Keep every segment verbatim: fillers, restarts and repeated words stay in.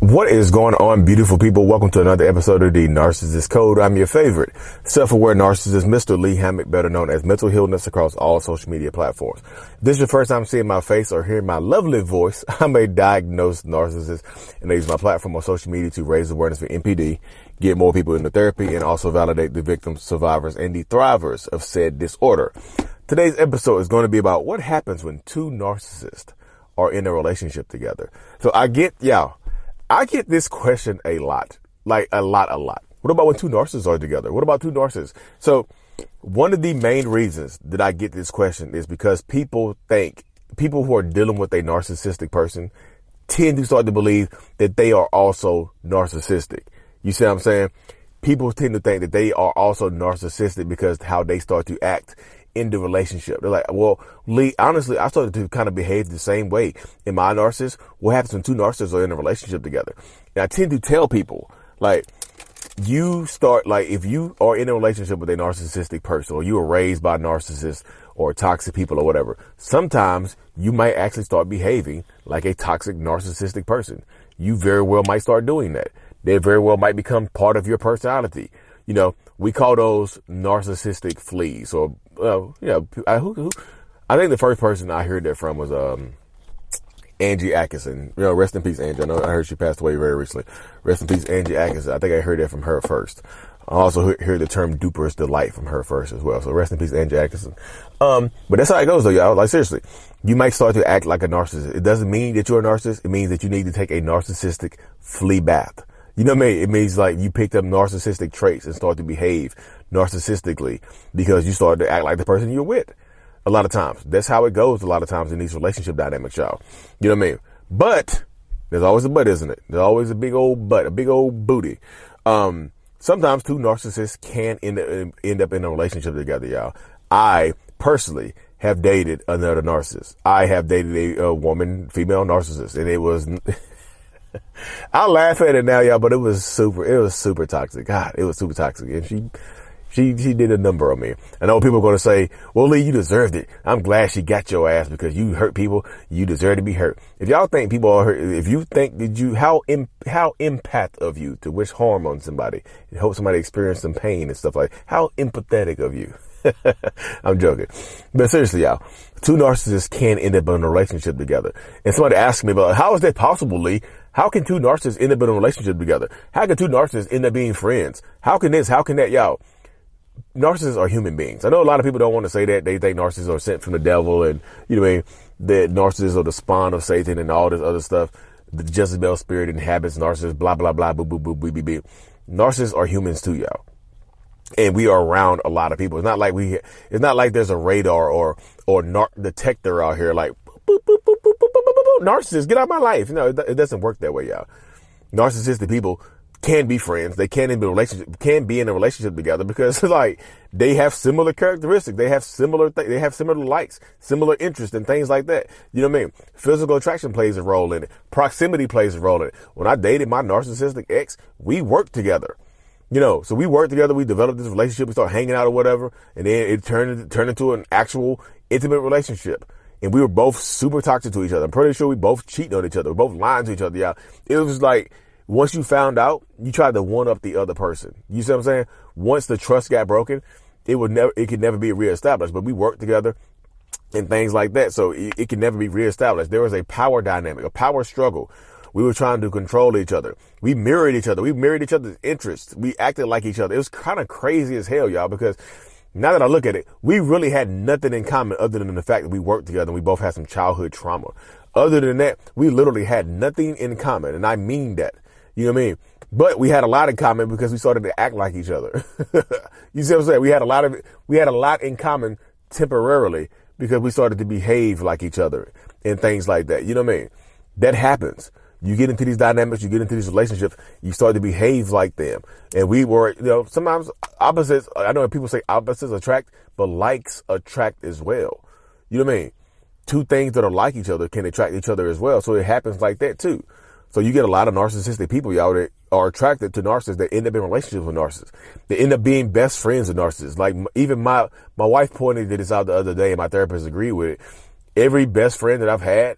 What is going on, beautiful people? Welcome to another episode of the Narcissist Code. I'm your favorite self-aware narcissist, Mister Lee Hammock, better known as Mental Healness, across all social media platforms. If this is your first time seeing my face or hearing my lovely voice, I'm a diagnosed narcissist, and I use my platform on social media to raise awareness for N P D, get more people into therapy, and also validate the victims, survivors, and the thrivers of said disorder. Today's episode is going to be about what happens when two narcissists are in a relationship together. So I get, yeah. I get this question a lot, like a lot, a lot. What about when two narcissists are together? What about two narcissists? So one of the main reasons that I get this question is because people think, people who are dealing with a narcissistic person tend to start to believe that they are also narcissistic. You see what I'm saying? People tend to think that they are also narcissistic because how they start to act in the relationship. They're like, well, Lee, honestly, I started to kind of behave the same way in my narcissist. What happens when two narcissists are in a relationship together? And I tend to tell people, like, you start, like, if you are in a relationship with a narcissistic person, or you were raised by narcissists or toxic people or whatever, sometimes you might actually start behaving like a toxic narcissistic person. You very well might start doing that. They very well might become part of your personality. You know, we call those narcissistic fleas, or, uh, you know, I, who, who, I think the first person I heard that from was, um, Angie Atkinson. You know, rest in peace, Angie. I know, I heard she passed away very recently. Rest in peace, Angie Atkinson. I think I heard that from her first. I also heard the term duper's delight from her first as well. So rest in peace, Angie Atkinson. Um, but that's how it goes though, y'all. Like, seriously, you might start to act like a narcissist. It doesn't mean that you're a narcissist. It means that you need to take a narcissistic flea bath. You know what I mean? It means like you picked up narcissistic traits and start to behave narcissistically because you started to act like the person you're with. A lot of times. That's how it goes a lot of times in these relationship dynamics, y'all. You know what I mean? But there's always a but, isn't it? There's always a big old but, a big old booty. Um, sometimes two narcissists can end up, end up in a relationship together, y'all. I personally have dated another narcissist. I have dated a, a woman, female narcissist, and it was... I laugh at it now, y'all, but it was super, it was super toxic. God, it was super toxic. And she, she, she did a number on me. I know people are going to say, well, Lee, you deserved it. I'm glad she got your ass because you hurt people. You deserve to be hurt. If y'all think people are hurt, if you think that you, how, im, how empath of you to wish harm on somebody and hope somebody experience some pain and stuff like, how empathetic of you. I'm joking. But seriously, y'all, two narcissists can end up in a relationship together. And somebody asked me about, how is that possible, Lee? How can two narcissists end up in a relationship together? How can two narcissists end up being friends? How can this? How can that? Y'all, narcissists are human beings. I know a lot of people don't want to say that. They think narcissists are sent from the devil and, you know what I mean, that narcissists are the spawn of Satan and all this other stuff. The Jezebel spirit inhabits narcissists, blah, blah, blah, boo, boo, boo, boo, boo, boo. Narcissists are humans too, y'all. And we are around a lot of people. It's not like we, it's not like there's a radar or, or nar- detector out here like, boop, boop, boop, boop, boop, boop, boop, boop, narcissist, get out of my life. No, it, it doesn't work that way, y'all. Narcissistic people can be friends. They can be in a relationship, can be in a relationship together because like they have similar characteristics. They have similar, th- they have similar likes, similar interests and things like that. You know what I mean? Physical attraction plays a role in it. Proximity plays a role in it. When I dated my narcissistic ex, we worked together. You know, so we worked together, we developed this relationship, we started hanging out or whatever, and then it turned, it turned into an actual intimate relationship. And we were both super toxic to each other. I'm pretty sure we both cheated on each other. We both lied to each other. Yeah. It was like, once you found out, you tried to one up the other person. You see what I'm saying? Once the trust got broken, it would never, it could never be reestablished. But we worked together and things like that. So it, it can never be reestablished. There was a power dynamic, a power struggle. We were trying to control each other. We mirrored each other. We mirrored each other's interests. We acted like each other. It was kind of crazy as hell, y'all, because now that I look at it, we really had nothing in common other than the fact that we worked together and we both had some childhood trauma. Other than that, we literally had nothing in common. And I mean that. You know what I mean? But we had a lot in common because we started to act like each other. You see what I'm saying? We had a lot of, we had a lot in common temporarily because we started to behave like each other and things like that. You know what I mean? That happens. You get into these dynamics, you get into these relationships, you start to behave like them. And we were, you know, sometimes opposites, I know people say opposites attract, but likes attract as well. You know what I mean? Two things that are like each other can attract each other as well. So it happens like that too. So you get a lot of narcissistic people, y'all, that are attracted to narcissists that end up in relationships with narcissists. They end up being best friends with narcissists. Like even my, my wife pointed this out the other day and my therapist agreed with it. Every best friend that I've had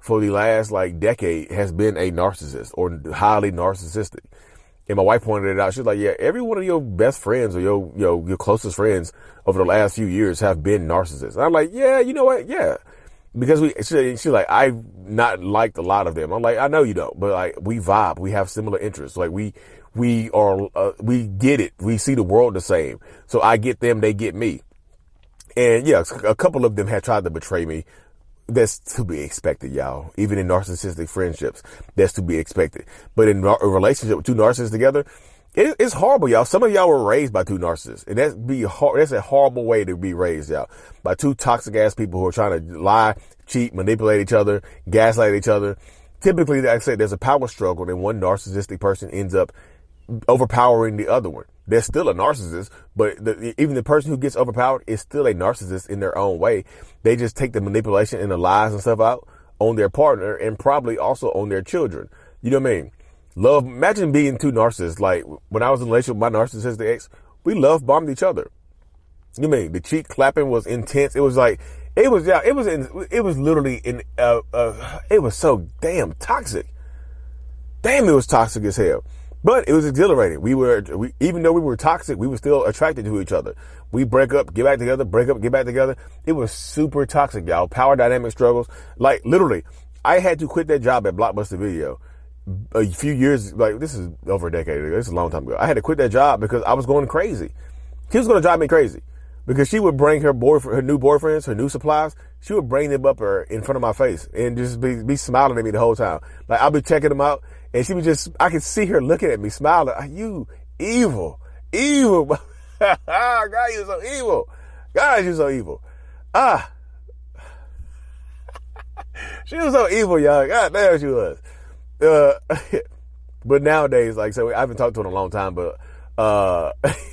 for the last like decade has been a narcissist or highly narcissistic. And my wife pointed it out. She's like, yeah, every one of your best friends or your, your, your closest friends over the last few years have been narcissists. And I'm like, yeah, you know what? Yeah. Because we, she, she's like, I've not liked a lot of them. I'm like, I know you don't, but like we vibe. We have similar interests. Like we, we are, uh, we get it. We see the world the same. So I get them. They get me. And yeah, a couple of them had tried to betray me. That's to be expected, y'all. Even in narcissistic friendships, that's to be expected. But in a relationship with two narcissists together, it, it's horrible, y'all. Some of y'all were raised by two narcissists, and that's be hard. That's a horrible way to be raised, y'all, by two toxic ass people who are trying to lie, cheat, manipulate each other, gaslight each other. Typically, like I said, there's a power struggle, and one narcissistic person ends up overpowering the other one. They're still a narcissist, but the, even the person who gets overpowered is still a narcissist in their own way. They just take the manipulation and the lies and stuff out on their partner and probably also on their children. You know what I mean? Love, imagine being two narcissists. Like when I was in a relationship with my narcissistic ex, we love bombed each other. You know what I mean? The cheek clapping was intense. It was like, it was, yeah, it was, in, it was literally in, uh, uh, it was so damn toxic. Damn, it was toxic as hell. But it was exhilarating. We were, we, even though we were toxic, we were still attracted to each other. We break up, get back together, break up, get back together. It was super toxic, y'all. Power dynamic struggles. Like literally, I had to quit that job at Blockbuster Video a few years, like this is over a decade ago. This is a long time ago. I had to quit that job because I was going crazy. She was going to drive me crazy because she would bring her boyfriend, her new boyfriends, her new supplies. She would bring them up her in front of my face and just be, be smiling at me the whole time. Like I'll be checking them out. And she was just, I could see her looking at me, smiling. You evil, evil. God, you're so evil. God, you're so evil. Ah. She was so evil, y'all. God damn, she was. Uh, but nowadays, like, so I haven't talked to her in a long time, but, uh,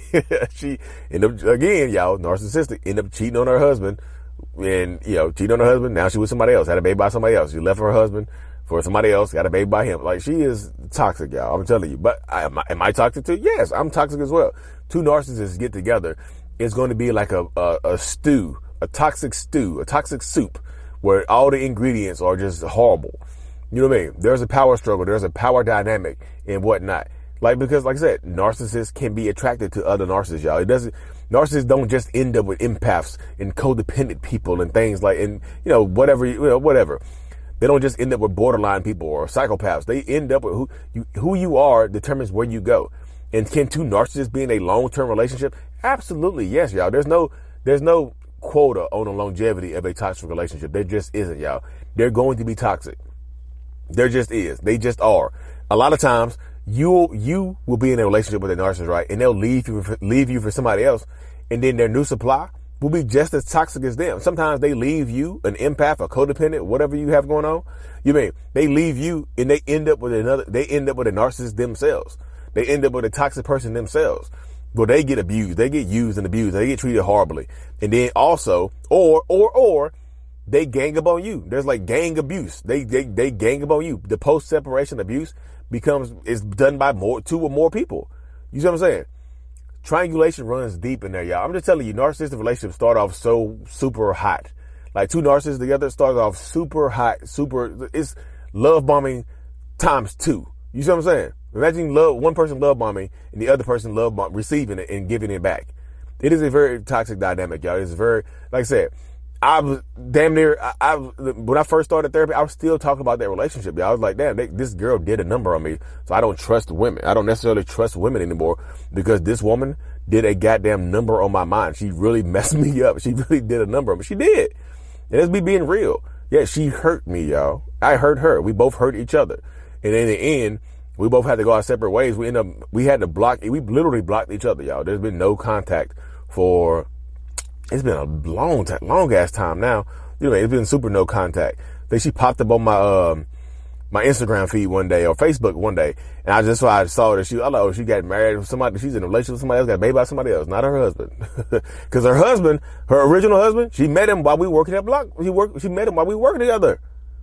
she ended up, again, y'all, narcissistic, ended up cheating on her husband. And, you know, cheating on her husband. Now she was somebody else, had a baby by somebody else. She left her husband for somebody else, got a baby by him. Like, she is toxic, y'all. I'm telling you. But I, am, I, am I toxic too? Yes, I'm toxic as well. Two narcissists get together. It's going to be like a, a, a stew, a toxic stew, a toxic soup where all the ingredients are just horrible. You know what I mean? There's a power struggle. There's a power dynamic and whatnot. Like, because like I said, narcissists can be attracted to other narcissists, y'all. It doesn't, narcissists don't just end up with empaths and codependent people and things like, and, you know, whatever, you know, whatever. They don't just end up with borderline people or psychopaths. They end up with who you, who you are determines where you go. And can two narcissists be in a long-term relationship? Absolutely. Yes, y'all. There's no, there's no quota on the longevity of a toxic relationship. There just isn't, y'all. They're going to be toxic. There just is. They just are. A lot of times you, you will be in a relationship with a narcissist, right? And they'll leave you, for, leave you for somebody else. And then their new supply will be just as toxic as them. Sometimes they leave you, an empath, a codependent, whatever you have going on. You mean they leave you and they end up with another, they end up with a narcissist themselves. They end up with a toxic person themselves. Well, they get abused. They get used and abused. They get treated horribly. And then also, or, or, or they gang up on you. There's like gang abuse. They, they, they gang up on you. The post-separation abuse becomes, is done by more, two or more people. You see what I'm saying? Triangulation runs deep in there, y'all. I'm just telling you, narcissistic relationships start off so super hot. Like two narcissists together start off super hot, super, it's love bombing times two. You see what I'm saying? Imagine love, one person love bombing and the other person love bomb, receiving it and giving it back. It is a very toxic dynamic, y'all. It's very, like I said, I was damn near, I, I, when I first started therapy, I was still talking about that relationship, y'all. I was like, damn, they, this girl did a number on me. So I don't trust women. I don't necessarily trust women anymore because this woman did a goddamn number on my mind. She really messed me up. She really did a number on me. She did. And it's me being real. Yeah, she hurt me, y'all. I hurt her. We both hurt each other. And in the end, we both had to go our separate ways. We end up, we had to block, we literally blocked each other, y'all. There's been no contact for, it's been a long time, long ass time now. You know, it's been super no contact. Then she popped up on my, um, my Instagram feed one day or Facebook one day. And I just, I saw that she, I know she got married with somebody, she's in a relationship with somebody else, got a baby by somebody else, not her husband. Cause her husband, her original husband, she met him while we were working at Block. She worked, she met him while we were working together.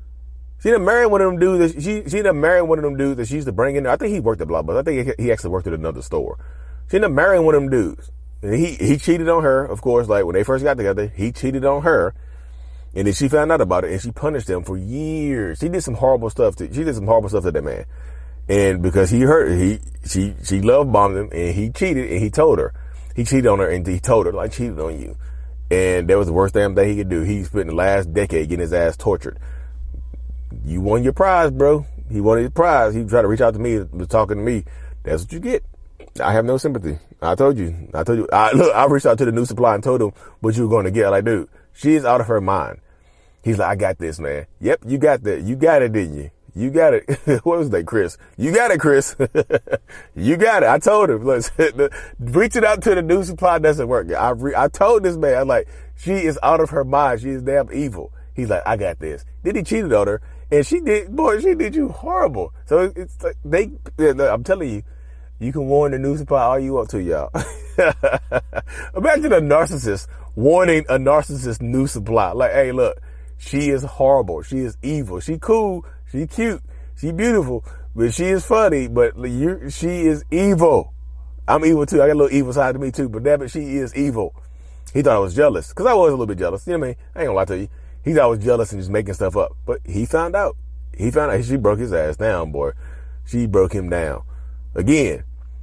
She didn't marry one of them dudes. That she she didn't marry one of them dudes that she used to bring in there. I think he worked at Blockbuster. I think he actually worked at another store. She ended up marrying one of them dudes. And he, he cheated on her, of course, like when they first got together, he cheated on her. And then she found out about it and she punished him for years. She did some horrible stuff to, she did some horrible stuff to that man. And because he hurt, he, she, she love bombed him and he cheated and he told her. He cheated on her and he told her, like, cheated on you. And that was the worst damn thing he could do. He spent the last decade getting his ass tortured. You won your prize, bro. He wanted his prize. He tried to reach out to me, was talking to me. That's what you get. I have no sympathy. I told you. I told you. I, look, I reached out to the New Supply and told him what you were going to get. Like, dude, she is out of her mind. He's like, I got this, man. Yep, you got that. You got it, didn't you? You got it. What was that, Chris? You got it, Chris. You got it. I told him. Look, reaching out to the New Supply doesn't work. I re- I told this man, I'm like, she is out of her mind. She is damn evil. He's like, I got this. Then he cheated on her, and she did, boy, she did you horrible. So it's like, they, I'm telling you, you can warn the New Supply all you want to, y'all. Imagine a narcissist warning a narcissist New Supply. Like, hey, look, she is horrible. She is evil. She cool. She cute. She beautiful. But she is funny. But you, she is evil. I'm evil too. I got a little evil side to me too. But damn it, she is evil. He thought I was jealous. Because I was a little bit jealous. You know what I mean? I ain't gonna lie to you. He thought I was jealous and just making stuff up. But he found out. He found out. She broke his ass down, boy. She broke him down. Again,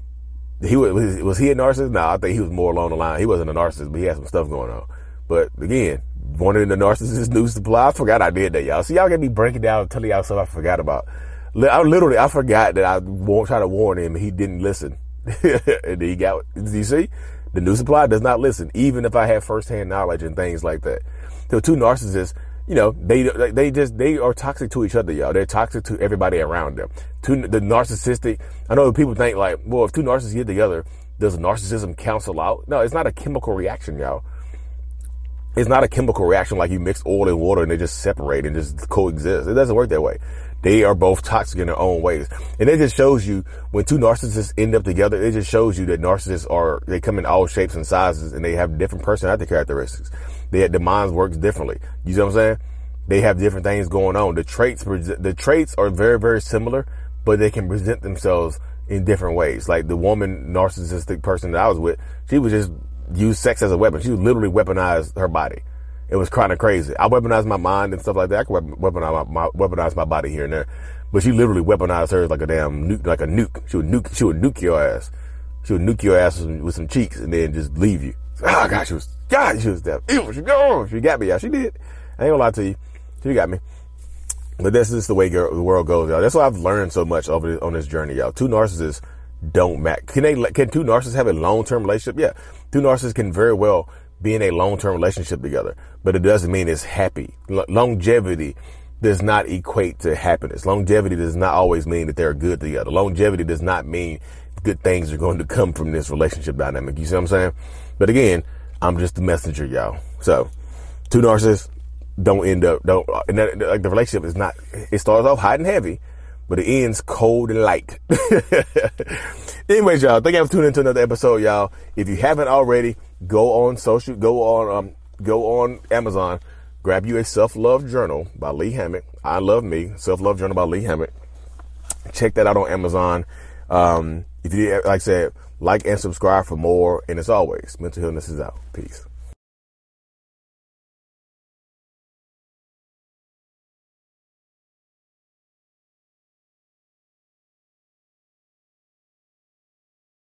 he was, was he a narcissist? No, I think he was more along the line. He wasn't a narcissist, but he had some stuff going on. But again, wanting the narcissist New Supply. I forgot I did that, y'all. See, y'all get me breaking down and telling y'all stuff I forgot about. I literally, I forgot that I tried to warn him and he didn't listen. And then he got, you see? The New Supply does not listen, even if I have firsthand knowledge and things like that. So two narcissists, you know, they they just, they are toxic to each other, y'all. They're toxic to everybody around them. Two, the narcissistic, I know people think like, well, if two narcissists get together, does narcissism cancel out? No, it's not a chemical reaction, y'all. It's not a chemical reaction like you mix oil and water and they just separate and just coexist. It doesn't work that way. They are both toxic in their own ways. And it just shows you when two narcissists end up together, it just shows you that narcissists are, they come in all shapes and sizes and they have different personality characteristics. They have, the minds works differently. You see what I'm saying? They have different things going on. The traits, the traits are very, very similar, but they can present themselves in different ways. Like the woman narcissistic person that I was with, she was just use sex as a weapon. She would literally weaponize her body. It was kind of crazy. I weaponized my mind and stuff like that. I could weaponize my, my weaponize my body here and there, but she literally weaponized hers like a damn nuke, like a nuke. She would nuke. She would nuke your ass. She would nuke your ass with, with some cheeks and then just leave you. Oh God, she was God. She was damn evil. She, oh, she got me, y'all. She did. I ain't gonna lie to you. She got me. But this is the way the world goes, y'all. That's why I've learned so much over the, on this journey, y'all. Two narcissists don't match. Can they? Can two narcissists have a long-term relationship? Yeah, two narcissists can very well be in a long-term relationship together, but it doesn't mean it's happy. L- longevity does not equate to happiness. Longevity does not always mean that they're good together. Longevity does not mean good things are going to come from this relationship dynamic. You see what I'm saying? But again, I'm just the messenger, y'all. So, two narcissists don't end up, don't, and that, like the relationship is not, it starts off hot and heavy, but it ends cold and light. Anyways, y'all, thank you for tuning into another episode, y'all. If you haven't already, go on social, go on, um, go on Amazon, grab you a self-love journal by Lee Hammock. I Love Me, self-love journal by Lee Hammock. Check that out on Amazon. Um, if you, like I said, like and subscribe for more. And as always, Mental Healness is out. Peace.